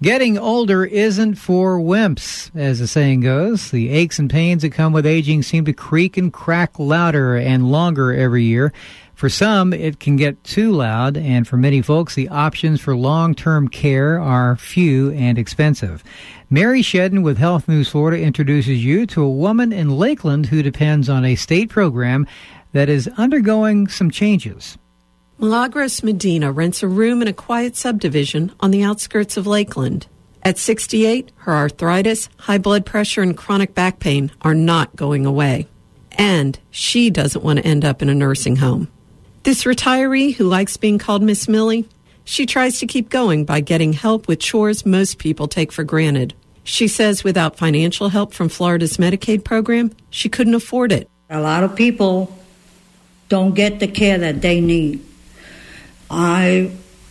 Getting older isn't for wimps, as the saying goes. The aches and pains that come with aging seem to creak and crack louder and longer every year. For some, it can get too loud, and for many folks, the options for long-term care are few and expensive. Mary Shedden with Health News Florida introduces you to a woman in Lakeland who depends on a state program that is undergoing some changes. Milagros Medina rents a room in a quiet subdivision on the outskirts of Lakeland. At 68, her arthritis, high blood pressure, and chronic back pain are not going away. And she doesn't want to end up in a nursing home. This retiree, who likes being called Miss Millie, she tries to keep going by getting help with chores most people take for granted. She says without financial help from Florida's Medicaid program, she couldn't afford it. A lot of people don't get the care that they need. I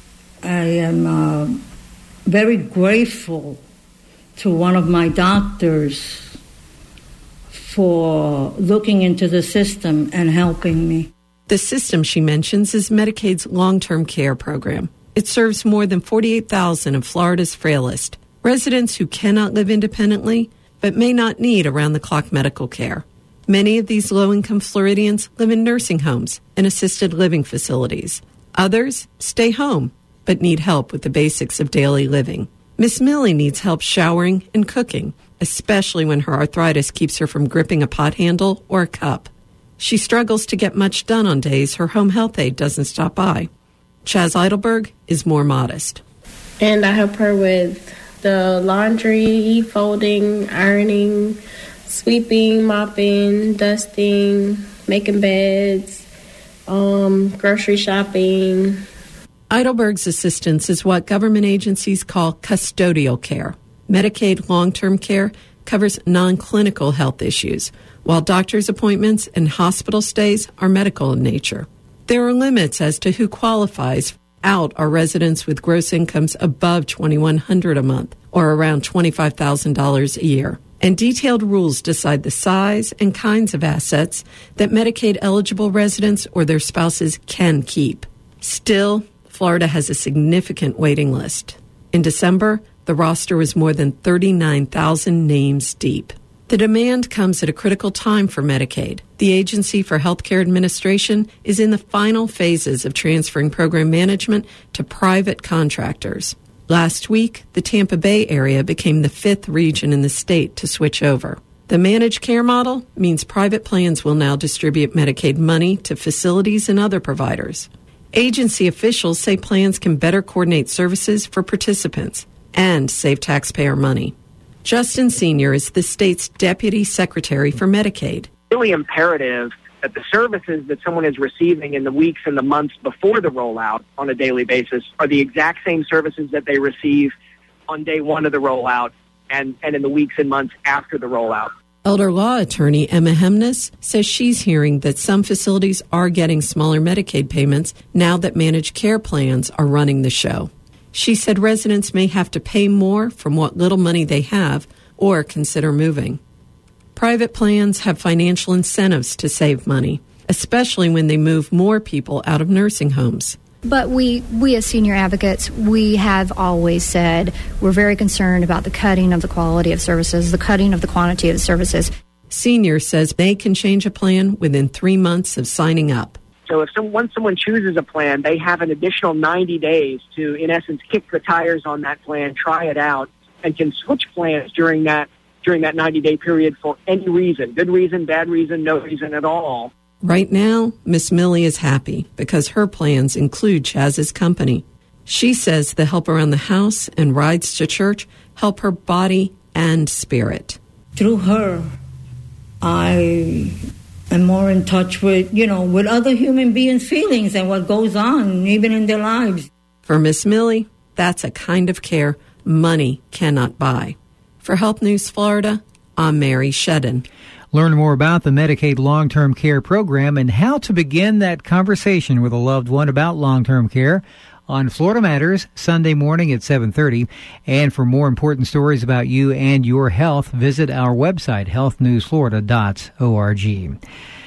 am very grateful to one of my doctors for looking into the system and helping me. The system she mentions is Medicaid's long-term care program. It serves more than 48,000 of Florida's frailest, residents who cannot live independently but may not need around-the-clock medical care. Many of these low-income Floridians live in nursing homes and assisted living facilities. Others stay home but need help with the basics of daily living. Miss Millie needs help showering and cooking, especially when her arthritis keeps her from gripping a pot handle or a cup. She struggles to get much done on days her home health aide doesn't stop by. Chaz Eidelberg is more modest. And I help her with the laundry, folding, ironing, sweeping, mopping, dusting, making beds, grocery shopping. Eidelberg's assistance is what government agencies call custodial care. Medicaid long-term care covers non-clinical health issues, while doctor's appointments and hospital stays are medical in nature. There are limits as to who qualifies. Out are residents with gross incomes above $2,100 a month, or around $25,000 a year. And detailed rules decide the size and kinds of assets that Medicaid-eligible residents or their spouses can keep. Still, Florida has a significant waiting list. In December, the roster was more than 39,000 names deep. The demand comes at a critical time for Medicaid. The Agency for Healthcare Administration is in the final phases of transferring program management to private contractors. Last week, the Tampa Bay area became the 5th region in the state to switch over. The managed care model means private plans will now distribute Medicaid money to facilities and other providers. Agency officials say plans can better coordinate services for participants and save taxpayer money. Justin Sr. is the state's Deputy Secretary for Medicaid. Really imperative that the services that someone is receiving in the weeks and the months before the rollout on a daily basis are the exact same services that they receive on day one of the rollout and in the weeks and months after the rollout. Elder law attorney Emma Hemnes says she's hearing that some facilities are getting smaller Medicaid payments now that managed care plans are running the show. She said residents may have to pay more from what little money they have or consider moving. Private plans have financial incentives to save money, especially when they move more people out of nursing homes. But we as senior advocates, we have always said we're very concerned about the cutting of the quality of services, the cutting of the quantity of services. Senior says they can change a plan within 3 months of signing up. So if once someone chooses a plan, they have an additional 90 days to, in essence, kick the tires on that plan, try it out, and can switch plans during that 90-day period for any reason, good reason, bad reason, no reason at all. Right now, Miss Millie is happy because her plans include Chaz's company. She says the help around the house and rides to church help her body and spirit. Through her, I am more in touch with, with other human beings' feelings and what goes on, even in their lives. For Miss Millie, that's a kind of care money cannot buy. For Health News Florida, I'm Mary Shedden. Learn more about the Medicaid long-term care program and how to begin that conversation with a loved one about long-term care on Florida Matters, Sunday morning at 7:30. And for more important stories about you and your health, visit our website, healthnewsflorida.org.